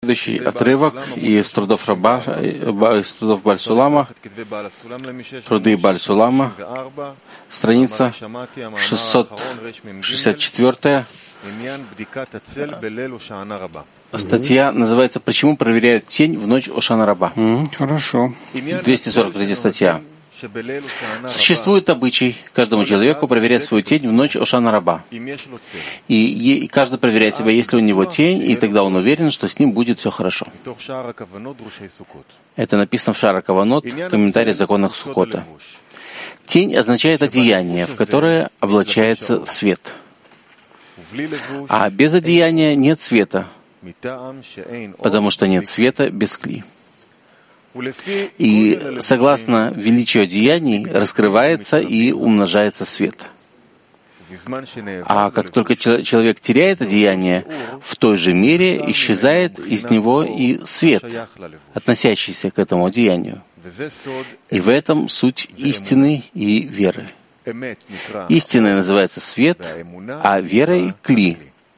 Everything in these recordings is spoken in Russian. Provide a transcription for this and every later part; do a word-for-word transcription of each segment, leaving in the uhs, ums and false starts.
Следующий отрывок из трудов Раба, из трудов Баль-Сулама, труды Баль-Сулама, страница шестьсот шестьдесят четыре. Статья называется «Почему проверяют тень в ночь Ошана Раба». Mm, хорошо. двести сорок третья статья. Существует обычай каждому человеку проверять свою тень в ночь Ошана Раба. И, и каждый проверяет себя, есть ли у него тень, и тогда он уверен, что с ним будет все хорошо. Это написано в Шара Каванот, комментарий в законах Суккота. Тень означает одеяние, в которое облачается свет. А без одеяния нет света, потому что нет света без кли. И согласно величию одеяний раскрывается и умножается свет. А как только человек теряет одеяние, в той же мере исчезает из него и свет, относящийся к этому одеянию. И в этом суть истины и веры. Истиной называется свет, а верой — кли,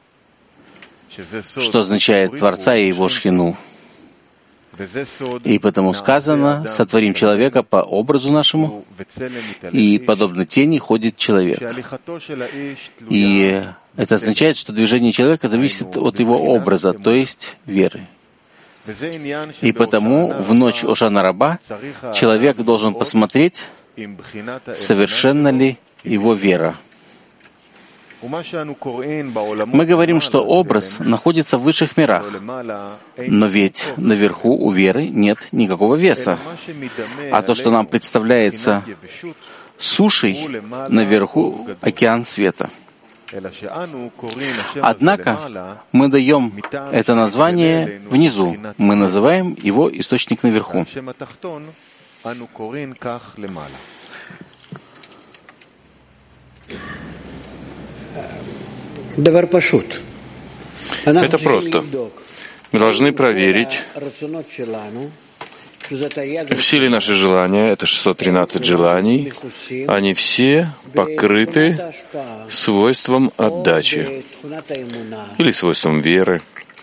что означает Творца и Его шхину. И потому сказано: «Сотворим человека по образу нашему, и подобно тени ходит человек». И это означает, что движение человека зависит от его образа, то есть веры. И потому в ночь Ошана Раба человек должен посмотреть, совершенна ли его вера. Мы говорим, что образ находится в высших мирах, но ведь наверху у веры нет никакого веса. А то, что нам представляется сушей, наверху океан света. Однако мы даем это название внизу, мы называем его источник наверху. Это просто. Мы должны проверить, все ли наши желания, это шестьсот тринадцать желаний, они все покрыты свойством отдачи или свойством веры.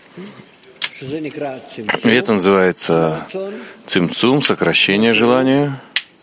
И это называется цимцум, сокращение желания.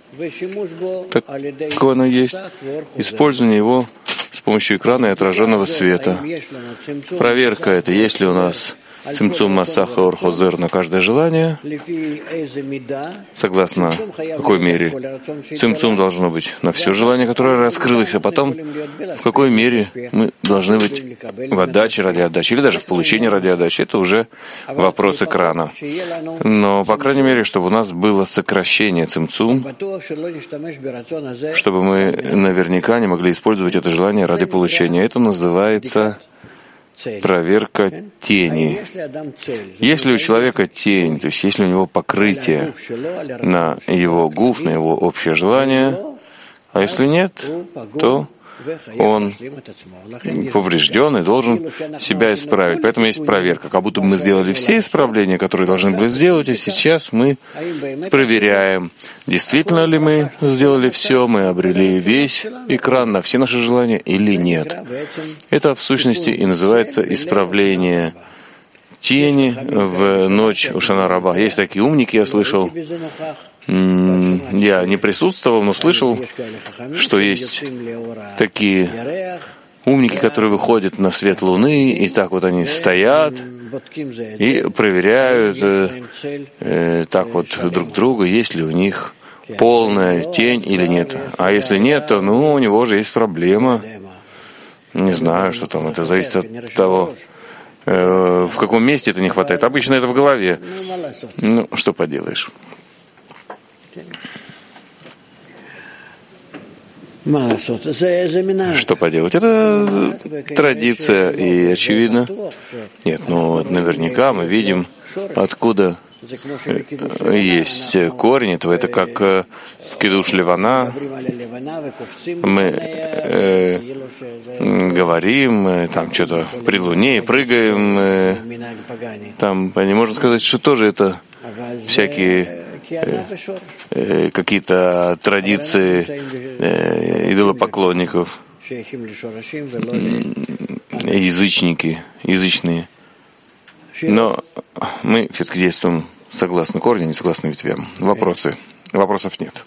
Такое оно есть. Использование его с помощью экрана и отраженного света. Проверка — это есть ли у нас цимцум масаха орхозер на каждое желание, согласно какой мере. Цимцум должно быть на все желание, которое раскрылось, а потом в какой мере мы должны быть в отдаче ради отдачи, или даже в получении ради отдачи. Это уже вопрос экрана. Но, по крайней мере, чтобы у нас было сокращение цимцум, чтобы мы наверняка не могли использовать это желание ради получения. Это называется проверка тени. Если у человека тень, то есть если у него покрытие на его гуф, на его общее желание, а если нет, то он поврежден и должен себя исправить. Поэтому есть проверка. Как будто мы сделали все исправления, которые должны были сделать, и сейчас мы проверяем, действительно ли мы сделали все, мы обрели весь экран на все наши желания или нет. Это в сущности и называется исправление тени в ночь Ошана Раба. Есть такие умники, я слышал. Я не присутствовал, но слышал, что есть такие умники, которые выходят на свет Луны, и так вот они стоят и проверяют э, э, так вот друг друга, есть ли у них полная тень или нет. А если нет, то ну, у него же есть проблема. Не знаю, что там, это зависит от того, э, в каком месте это не хватает. Обычно это в голове. Ну, что поделаешь. Что поделать? Это традиция, и очевидно. Нет, ну наверняка мы видим, откуда есть корень этого. Это как в Кидуш Левана. Мы э, говорим, там что-то при луне и прыгаем. Э, там, можно сказать, что тоже это всякие э, э, какие-то традиции э, идолопоклонников, язычники, язычные. Но мы все-таки действуем согласно корню, не согласно ветвям. Вопросы? Вопросов нет.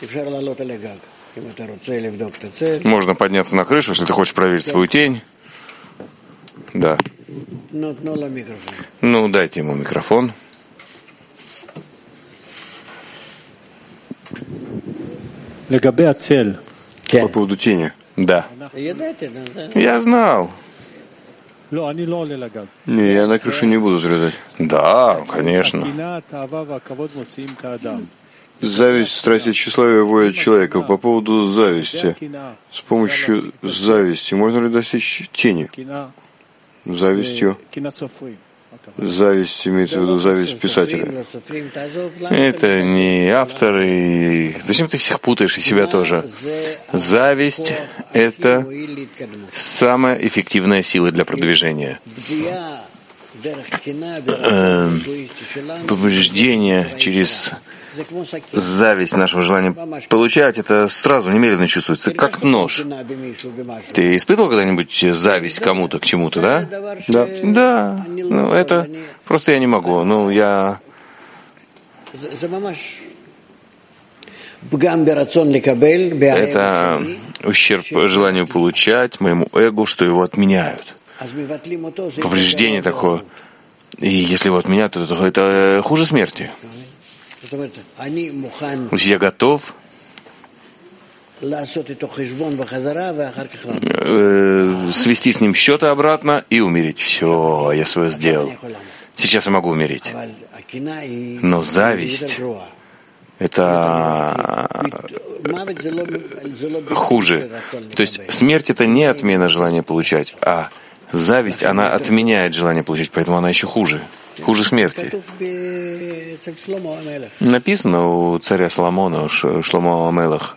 Можно подняться на крышу, если ты хочешь проверить свою тень. Да. Ну, дайте ему микрофон. По поводу тени. Да. Я знал. Не, я на крышу не буду залезать. Да, конечно. Зависть, страсть и тщеславие вводят человека. По поводу зависти. С помощью зависти можно ли достичь тени? Завистью. Зависть имеется в виду зависть писателя. Это не авторы. Зачем ты всех путаешь, и себя тоже? Зависть — это самая эффективная сила для продвижения. Повреждение через зависть нашего желания получать, это сразу немедленно чувствуется, как нож. Ты испытывал когда-нибудь зависть кому-то, к чему-то, да? Да. Да. Ну, это просто я не могу. Ну, я... Это ущерб желанию получать, моему эго, что его отменяют. Повреждение такое. И если его отменяют, то это, это хуже смерти. То есть я готов свести с ним счеты обратно и умереть. Все, я свое сделал. Сейчас я могу умереть. Но зависть — это хуже. То есть смерть — это не отмена желания получать, а зависть, она отменяет желание получать, поэтому она еще хуже. Хуже смерти. Написано у царя Соломона, Шломо Амелах.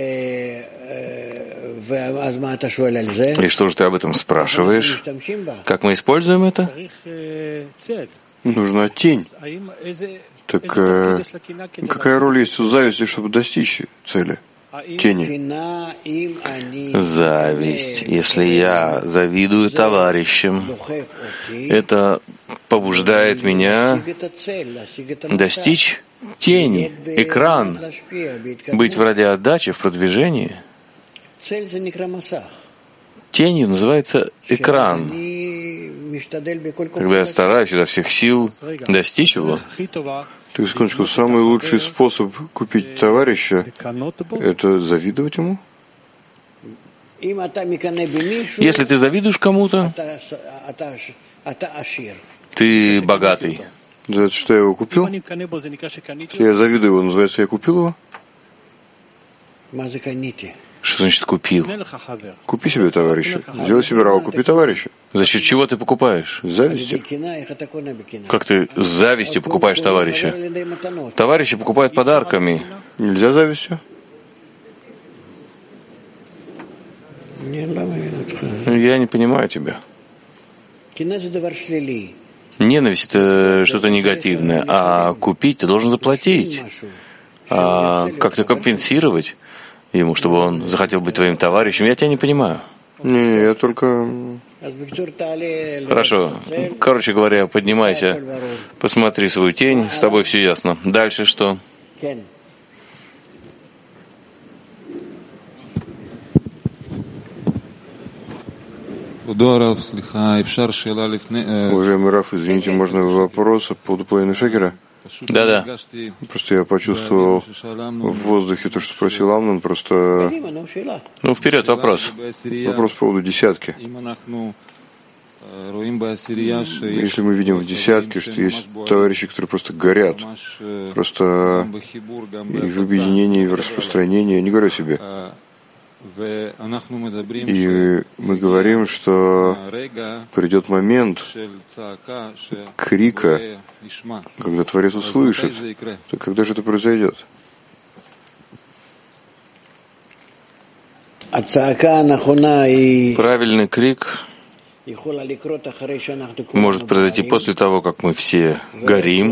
И что же ты об этом спрашиваешь? Как мы используем это? Нужна тень. Так э, какая роль есть у зависти, чтобы достичь цели? Тени. Зависть. Если я завидую товарищам, это побуждает меня достичь тени, экран, быть в радиоотдаче, в продвижении. Тенью называется экран. Когда я стараюсь изо всех сил достичь его. Так, секундочку, самый лучший способ купить товарища — это завидовать ему? Если ты завидуешь кому-то, ты богатый. За это что я его купил? Если я завидую его, называется, я купил его? Что значит купил? Купи себе товарища. Сделай себе рау, купи товарища. За счет чего ты покупаешь? Завистью. Как ты с завистью покупаешь товарища? Товарищи покупают подарками. Нельзя завистью? Я не понимаю тебя. Ненависть — это что-то негативное, а купить ты должен заплатить, а как-то компенсировать ему, чтобы он захотел быть твоим товарищем. Я тебя не понимаю. Не, я только... Хорошо. Короче говоря, поднимайся, посмотри свою тень, с тобой все ясно. Дальше что? Уважаемый Раф, извините, можно вопрос по поводу половины шекера? Да-да. Просто я почувствовал в воздухе то, что спросил Амнон, просто... Ну, вперед, вопрос. Вопрос по поводу десятки. Если мы видим в десятке, что есть товарищи, которые просто горят, просто и в объединении, и в распространении, не говорю себе. И мы говорим, что придет момент крика, когда Творец услышит. Так когда же это произойдет? Правильный крик может произойти после того, как мы все горим,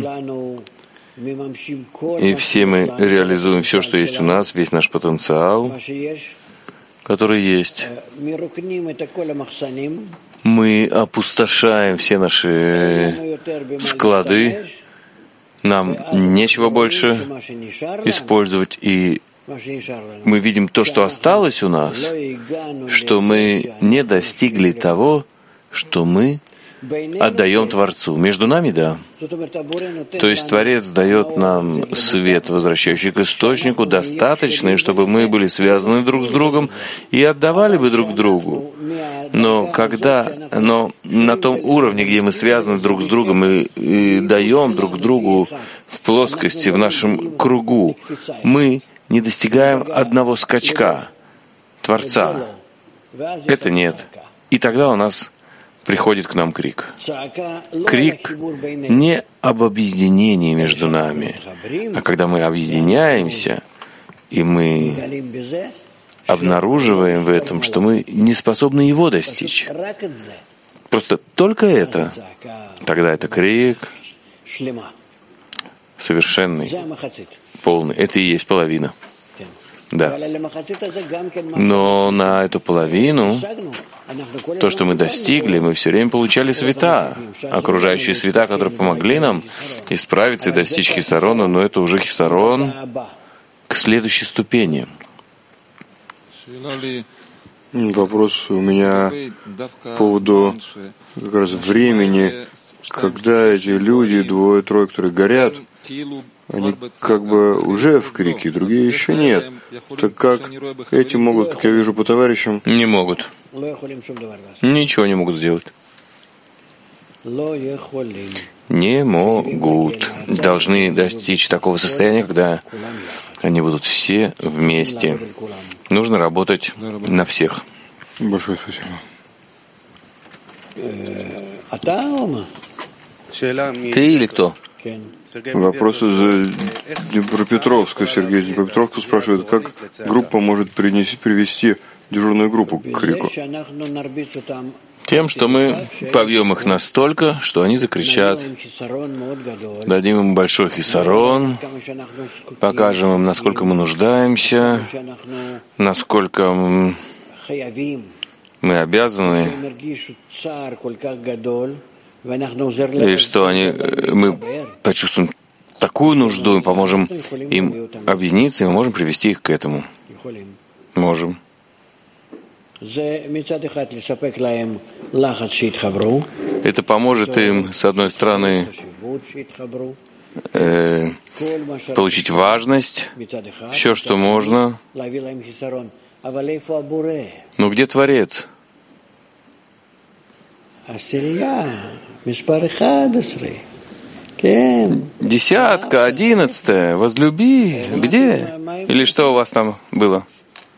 и все мы реализуем все, что есть у нас, весь наш потенциал, который есть. Мы опустошаем все наши склады, нам нечего больше использовать, и мы видим то, что осталось у нас, что мы не достигли того, что мы отдаем Творцу. Между нами, да. То есть Творец дает нам свет, возвращающий к источнику, достаточный, чтобы мы были связаны друг с другом и отдавали бы друг другу. Но когда, но на том уровне, где мы связаны друг с другом и, и даем друг другу в плоскости, в нашем кругу, мы не достигаем одного скачка Творца. Это нет. И тогда у нас приходит к нам крик. Крик не об объединении между нами, а когда мы объединяемся, и мы обнаруживаем в этом, что мы не способны его достичь. Просто только это. Тогда это крик совершенный, полный. Это и есть половина. Да. Но на эту половину, то, что мы достигли, мы все время получали света, окружающие света, которые помогли нам исправиться и достичь хисарона, но это уже хисарон к следующей ступени. Вопрос у меня по поводу как раз времени, когда эти люди, двое, трое, которые горят, они как бы уже в крике, другие еще нет. Так как эти могут, как я вижу по товарищам, не могут. Ничего не могут сделать. Не могут. Должны достичь такого состояния, когда они будут все вместе. Нужно работать на всех. Большое спасибо. Ты или кто? Вопрос из Днепропетровска. Сергей из Днепропетровска спрашивает, как группа может принести, привести дежурную группу к крику? Тем, что мы побьем их настолько, что они закричат, дадим им большой хисарон, покажем им, насколько мы нуждаемся, насколько мы обязаны, и что они, мы почувствуем такую нужду, и поможем им объединиться, и мы можем привести их к этому. Можем. Это поможет им, с одной стороны, э, получить важность, все, что можно. Но где Творец? Десятка, одиннадцатая, возлюби. Где? Или что у вас там было?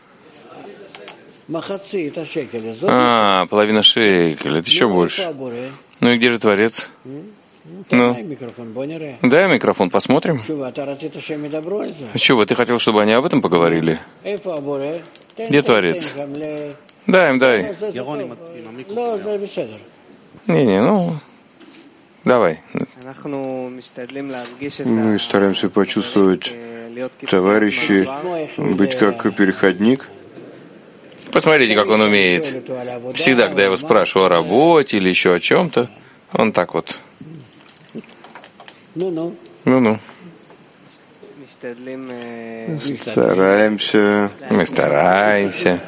А, половина шекеля, это еще больше. Ну и где же Творец? Ну, дай микрофон, посмотрим. Чего, ты хотел, чтобы они об этом поговорили? Где Творец? Дай им, дай. Не-не, ну, давай. Мы стараемся почувствовать товарищи, быть как переходник. Посмотрите, как он умеет. Всегда, когда я его спрашиваю о работе или еще о чем-то, он так вот. Ну-ну. Стараемся. Мы стараемся.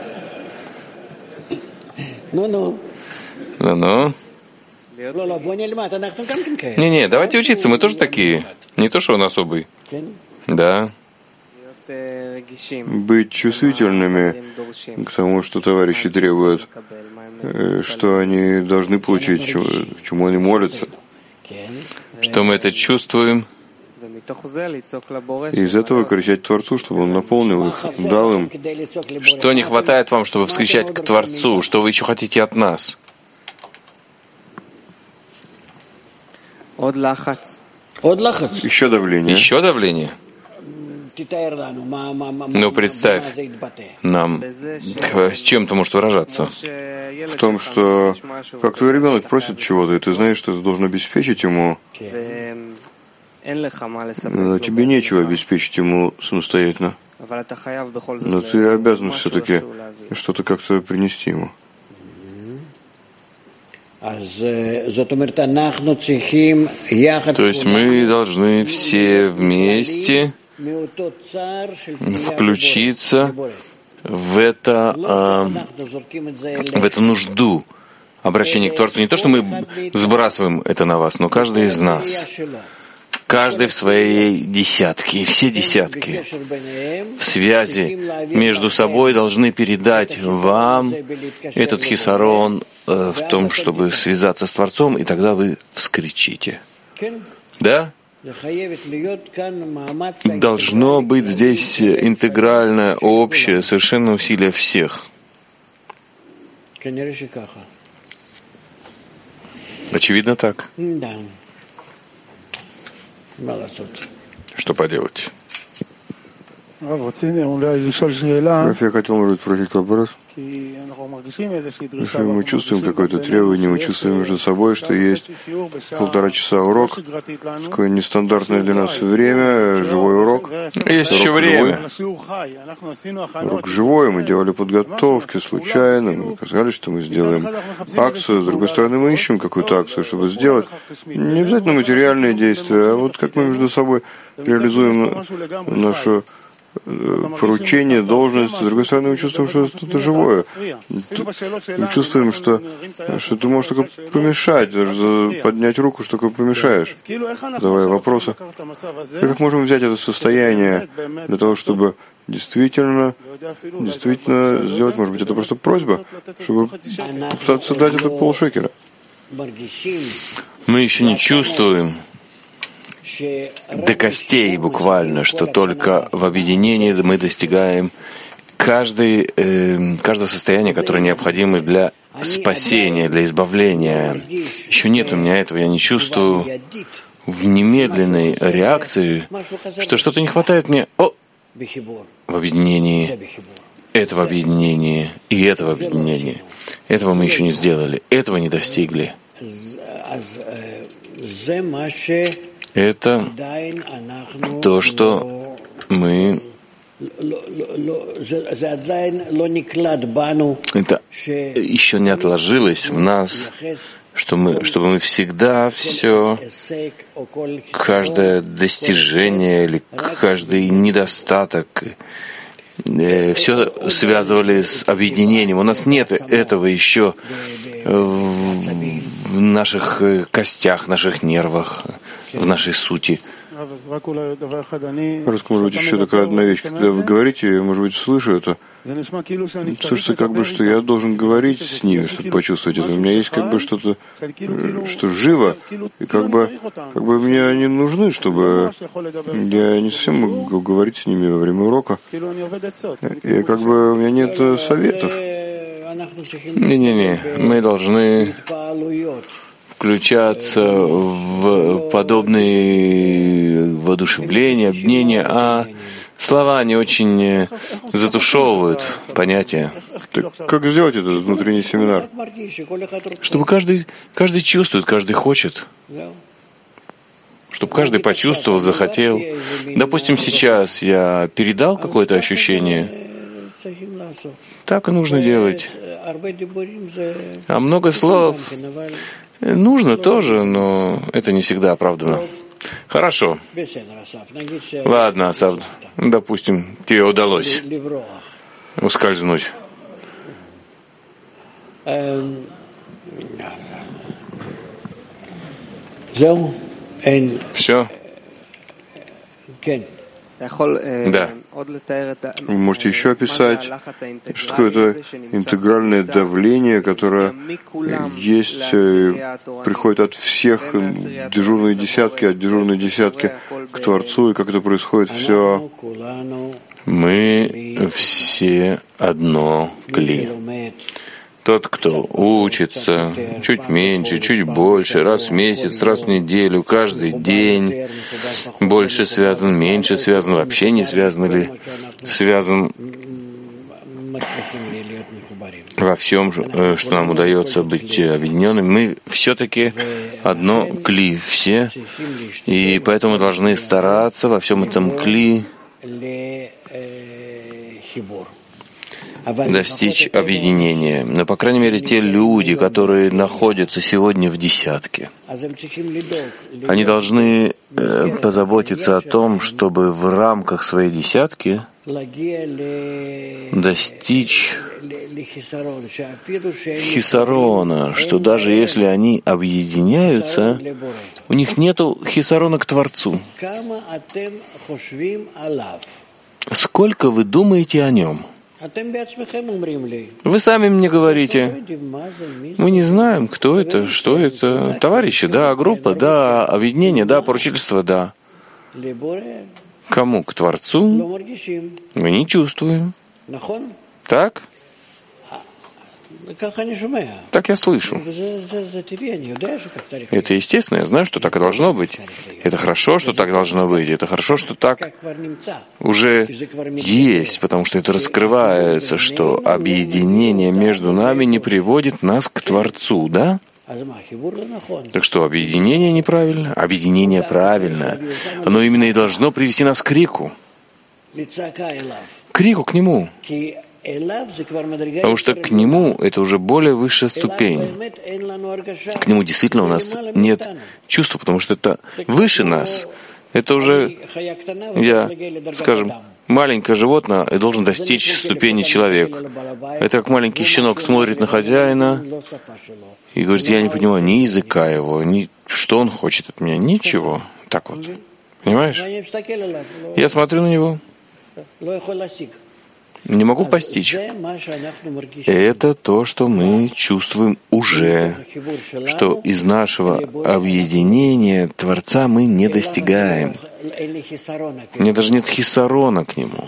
Ну-ну. Ну-ну. Не-не, давайте учиться, мы тоже такие. Не то, что он особый. Да. Быть чувствительными к тому, что товарищи требуют, что они должны получить, чему они молятся. Что мы это чувствуем. И из этого кричать Творцу, чтобы Он наполнил их, дал им. Что не хватает вам, чтобы вскричать к Творцу? Что вы еще хотите от нас? Еще давление. Еще давление? Ну, представь нам, чем это может выражаться? В том, что как твой ребенок просит чего-то, и ты знаешь, что ты должен обеспечить ему, но тебе нечего обеспечить ему самостоятельно. Но ты обязан все-таки что-то как-то принести ему. То есть мы должны все вместе включиться в это, в эту нужду обращения к Творцу. Не то, что мы сбрасываем это на вас, но каждый из нас, каждый в своей десятке, и все десятки в связи между собой должны передать вам этот хисарон э, в том, чтобы связаться с Творцом, и тогда вы вскричите. Да? Должно быть здесь интегральное, общее, совершенно усилие всех. Очевидно так. Что поделать? Раф, я хотел, может быть, спросить вопрос. Если мы чувствуем какое-то требование, мы чувствуем между собой, что есть полтора часа урок, такое нестандартное для нас время, живой урок. Есть еще время. Урок живой, мы делали подготовки случайно, мы сказали, что мы сделаем акцию, с другой стороны, мы ищем какую-то акцию, чтобы сделать. Не обязательно материальные действия, а вот как мы между собой реализуем нашу поручение, должность. С другой стороны, мы чувствуем, что это живое. Мы чувствуем, что, что ты можешь только помешать, даже поднять руку, что только помешаешь. Давай вопросы. Как можем взять это состояние для того, чтобы действительно, действительно сделать, может быть, это просто просьба, чтобы попытаться дать это полшекеля. Мы еще не чувствуем до костей буквально, что только в объединении мы достигаем каждый, э, каждого состояния, которое необходимо для спасения, для избавления. Еще нет у меня этого, я не чувствую в немедленной реакции, что что-то не хватает мне о, в объединении, этого объединения и этого объединения. Этого мы еще не сделали, этого не достигли. Это то, что мы... Это еще не отложилось в нас, что мы, чтобы мы всегда все, каждое достижение или каждый недостаток, все связывали с объединением. У нас нет этого еще в наших костях, наших нервах, в нашей сути. Может быть, еще такая одна вещь. Когда вы говорите, я, может быть, слышу это. Слышится как бы, что я должен говорить с ними, чтобы почувствовать это. У меня есть как бы что-то, что живо, и как бы, как бы мне они нужны, чтобы я не совсем могу говорить с ними во время урока. И как бы у меня нет советов. Не-не-не, мы должны включаться в подобные воодушевления, объединения, а слова не очень затушевывают понятия. Так как сделать этот внутренний семинар? Чтобы каждый, каждый чувствует, каждый хочет. Чтобы каждый почувствовал, захотел. Допустим, сейчас я передал какое-то ощущение. Так и нужно делать. А много слов нужно тоже, но это не всегда оправдано. Хорошо. Ладно, Асав, допустим, тебе удалось ускользнуть. Все? Да. Вы можете еще описать, что такое это интегральное давление, которое есть, приходит от всех дежурной десятки, от дежурной десятки к Творцу, и как это происходит все. Мы все одно кли. Тот, кто учится чуть меньше, чуть больше, раз в месяц, раз в неделю, каждый день, больше связан, меньше связан, вообще не связан или связан во всем, что нам удается быть объединенными, мы все-таки одно кли все, и поэтому должны стараться во всем этом кли достичь объединения. Но, по крайней мере, те люди, которые находятся сегодня в десятке, они должны э, позаботиться о том, чтобы в рамках своей десятки достичь хисарона, что даже если они объединяются, у них нету хисарона к Творцу. Сколько вы думаете о нем? Вы сами мне говорите, мы не знаем, кто это, что это. Товарищи, да, группа, да, объединение, да, поручительство, да. Кому? К Творцу мы не чувствуем. Так? Так я слышу. Это естественно, я знаю, что так и должно быть. Это хорошо, что так должно быть. Это хорошо, что так уже есть, потому что это раскрывается, что объединение между нами не приводит нас к Творцу, да? Так что, объединение неправильно? Объединение правильно. Оно именно и должно привести нас к крику. К крику к Нему. Потому что к Нему это уже более высшая ступень. К Нему действительно у нас нет чувства, потому что это выше нас. Это уже, я, скажем, маленькое животное и должен достичь ступени человек. Это как маленький щенок смотрит на хозяина и говорит, я не понимаю ни языка его, ни что он хочет от меня, ничего. Так вот. Понимаешь? Я смотрю на него. Не могу постичь. Это то, что мы чувствуем уже, что из нашего объединения Творца мы не достигаем. У меня даже нет хисарона к Нему.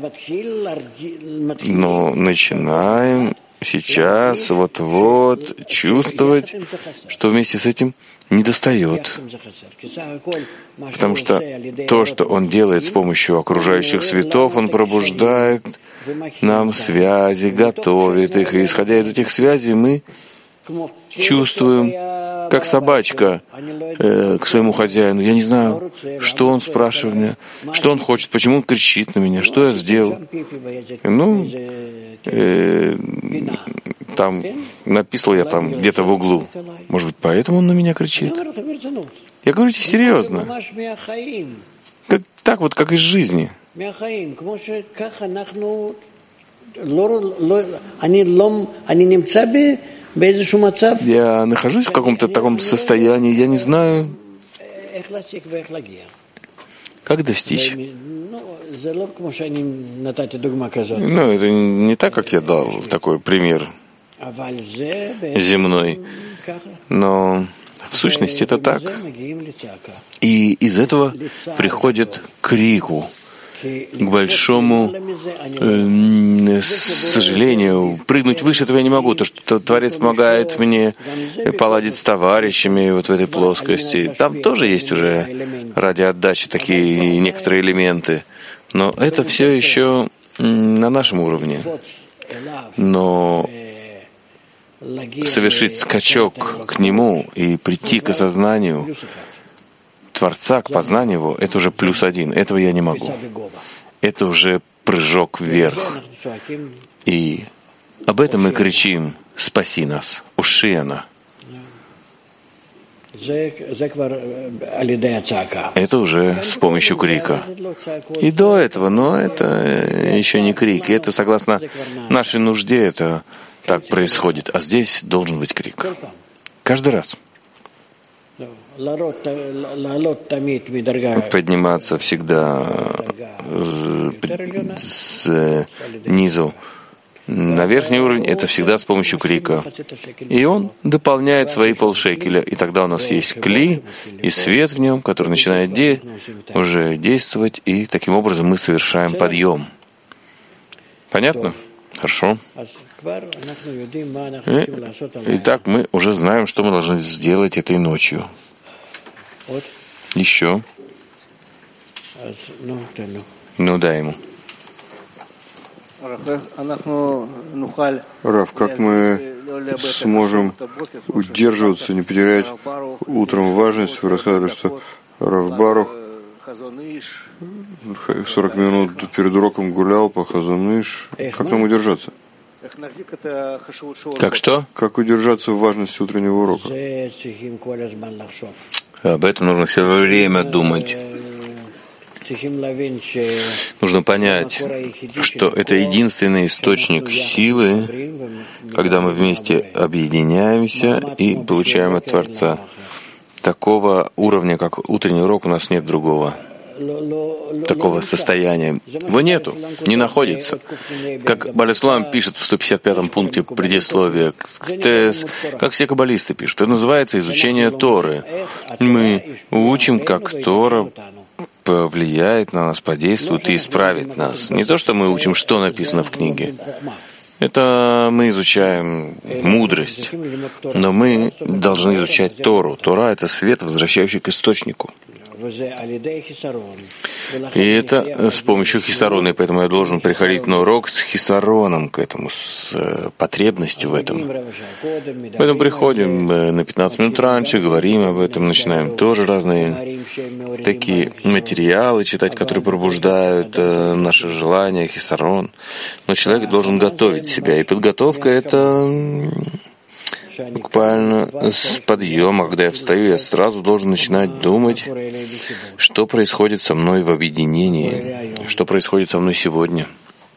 Но начинаем сейчас вот-вот чувствовать, что вместе с этим недостает. Потому что то, что Он делает с помощью окружающих светов, Он пробуждает нам связи, готовит их. И исходя из этих связей мы чувствуем, как собачка э, к своему хозяину. Я не знаю, что он спрашивает меня, что он хочет, почему он кричит на меня, что я сделал. Ну, э, там написал я там где-то в углу. Может быть, поэтому он на меня кричит? Я говорю тебе серьезно. Как, так вот, как из жизни. Я нахожусь в каком-то таком состоянии, я не знаю, как достичь. Ну, это не так, как я дал такой пример земной, но в сущности это так. И из этого приходит к крику, к большому э, сожалению. Прыгнуть выше этого я не могу. То, что Творец помогает мне поладить с товарищами вот в этой плоскости. Там тоже есть уже ради отдачи такие некоторые элементы. Но это все еще на нашем уровне. Но совершить скачок к Нему и прийти к осознанию Творца, к познанию Его, это уже плюс один. Этого я не могу. Это уже прыжок вверх. И об этом мы кричим: «Спаси нас, Ушиана». Это уже с помощью крика. И до этого, но это еще не крик. И это согласно нашей нужде, это так происходит. А здесь должен быть крик. Каждый раз. Подниматься всегда снизу на верхний уровень, это всегда с помощью крика. И он дополняет свои полшекеля. И тогда у нас есть кли и свет в нем, который начинает де- уже действовать, и таким образом мы совершаем подъем. Понятно? Хорошо. И, итак, мы уже знаем, что мы должны сделать этой ночью. Еще. Ну, дай ему. Рав, как мы сможем удерживаться, не потерять утром важность? Вы рассказывали, что Рав Барух сорок минут перед уроком гулял по Хазон Иш. Как нам удержаться? Как что? Как удержаться в важности утреннего урока? Об этом нужно все время думать. Нужно понять, что это единственный источник силы, когда мы вместе объединяемся и получаем от Творца. Такого уровня, как утренний урок, у нас нет другого. Такого состояния. Его нету, не находится. Как Балислам пишет в сто пятьдесят пятом пункте предисловия к ТЭС, как все каббалисты пишут, это называется изучение Торы. Мы учим, как Тора повлияет на нас, подействует и исправит нас. Не то, что мы учим, что написано в книге. Это мы изучаем мудрость, но мы должны изучать Тору. Тора — это свет, возвращающий к источнику. И это с помощью хисарона, и поэтому я должен приходить на урок с хисароном к этому, с потребностью в этом. Поэтому приходим на пятнадцать минут раньше, говорим об этом, начинаем тоже разные такие материалы читать, которые пробуждают наши желания, хисарон. Но человек должен готовить себя, и подготовка — это буквально с подъема, когда я встаю, я сразу должен начинать думать, что происходит со мной в объединении, что происходит со мной сегодня.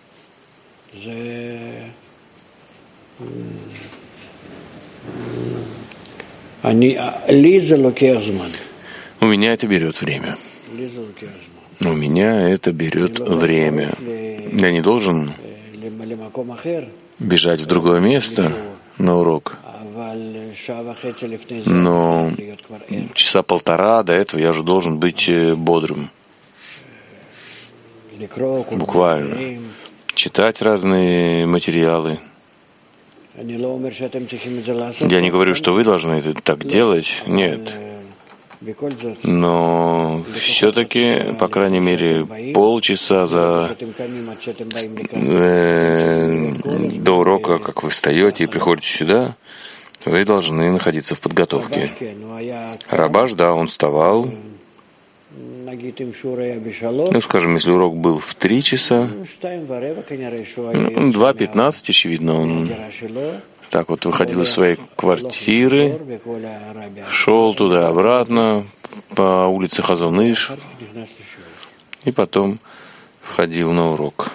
У меня это берет время. У меня это берет время. Я не должен бежать в другое место на урок. Но часа полтора до этого я уже должен быть бодрым. Буквально. Читать разные материалы. Я не говорю, что вы должны это так делать. Нет. Но все-таки, по крайней мере, полчаса за э, до урока, как вы встаете и приходите сюда, вы должны находиться в подготовке. Рабаш, да, он вставал. Ну, скажем, если урок был в три часа, ну, два пятнадцать, очевидно, он так вот выходил из своей квартиры, шел туда-обратно по улице Хазон-Иш и потом входил на урок.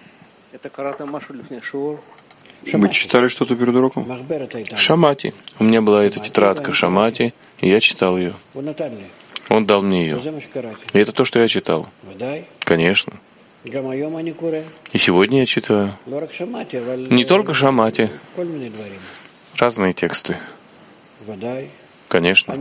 Вы читали что-то перед уроком? Шамати. У меня была эта тетрадка Шамати, и я читал ее. Он дал мне ее. И это то, что я читал. Конечно. И сегодня я читаю. Не только Шамати. Разные тексты. Конечно.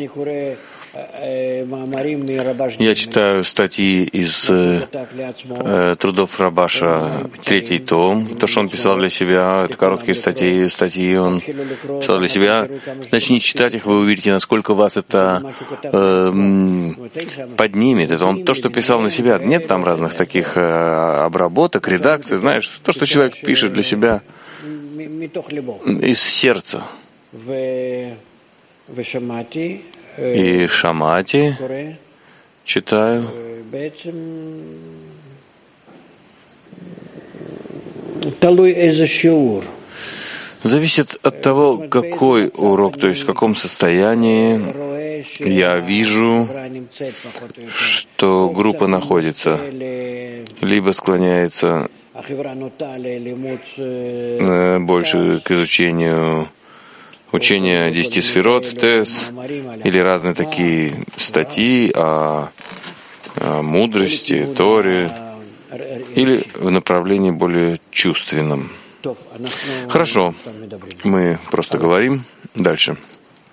Я читаю статьи из э, трудов Рабаша, третий том, то, что он писал для себя, это короткие статьи, статьи он писал для себя. Начните читать их, вы увидите, насколько вас это э, поднимет. Это он то, что писал на себя. Нет там разных таких э, обработок, редакций, знаешь, то, что человек пишет для себя из сердца. И Шамати читаю. Зависит от того, какой урок, то есть в каком состоянии я вижу, что группа находится, либо склоняется больше к изучению учение десяти сферот, ТЭС, или разные такие статьи о, о мудрости, Торе, или в направлении более чувственном. Хорошо, мы просто говорим дальше.